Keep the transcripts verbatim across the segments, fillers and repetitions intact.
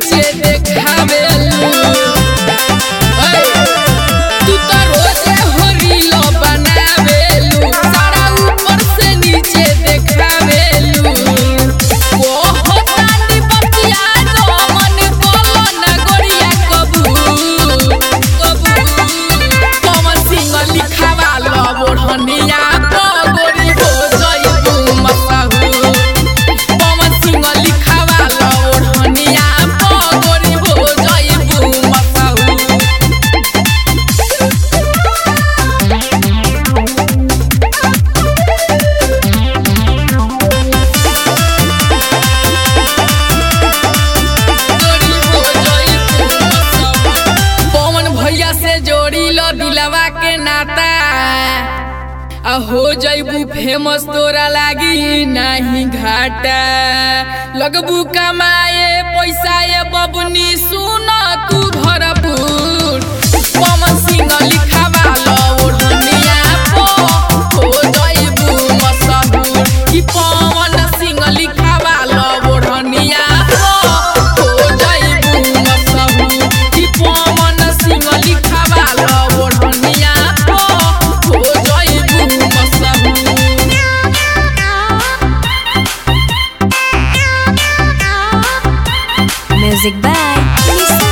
नीचे देखावेलू तू तो रोजे हो रील बनावेलू सारा ऊपर से नीचे देखावेलू वो होता नी बतिया जो मन बोलो ना गोरिया कबूल कबूल कौन सिंह लिखावा लो बोढ़निया गोरी हो जाइबू मसहू कौन सिंह लिखावा लो बोढ़निया गोरी हो जाइबू मसहू पवन भैया से जोड़ी लो दिलवा के नाता आ हो जइबू फेमस तोरा लागी नहीं घाटा लगबू कमाए पैसा ये बबनी सुन तू भरपूर पवन सिंह लिखावा लो ओढ़निया पो हो जइबू मशहूर कि पवन सिंह लिखावा लो ओढ़निया पो हो जइबू मशहूर कि पवन सिंह लिखावा लो ओढ़निया पो हो जइबू मशहूर Music by Lisa.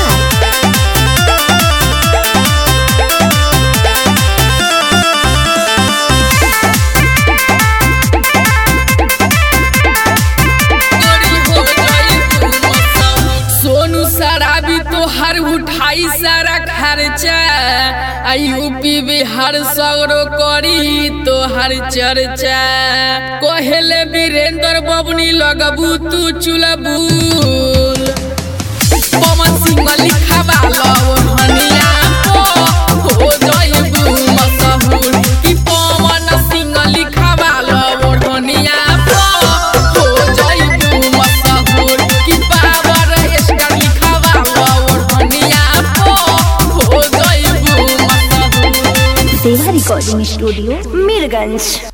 सोनू शराबी तो हर उठाई सारा खर्चा आ यूपी बिहार सगरो करी तो हर चर्चा कहेले वीरेंद्र बबनी लगबू तू चुलबुल पवन सिंह लिखावा लो ओढ़निया पो हो जइबू मशहूर कि पवन सिंह लिखावा लो ओढ़निया पो हो जइबू मशहूर कि बाबर स्टार लिखावा लो ओढ़निया पो हो जइबू मशहूर Seva Recording Studio, Mirganj.